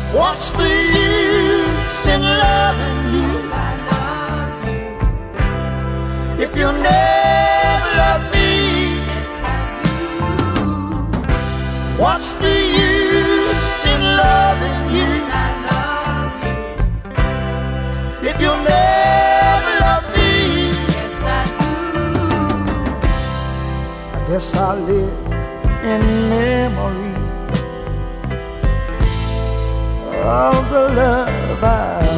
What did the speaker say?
What's the use in loving you if you never love me? What's the use in loving you if you never love me? I guess I live in memory of the love I